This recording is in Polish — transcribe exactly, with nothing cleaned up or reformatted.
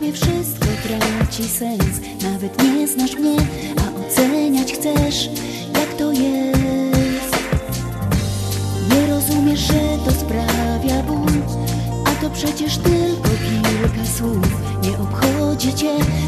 mnie wszystko traci sens. Nawet nie znasz mnie, a oceniać chcesz, jak to jest. Nie rozumiesz, że to sprawia ból, a to przecież tylko kilka słów. Nie obchodzi cię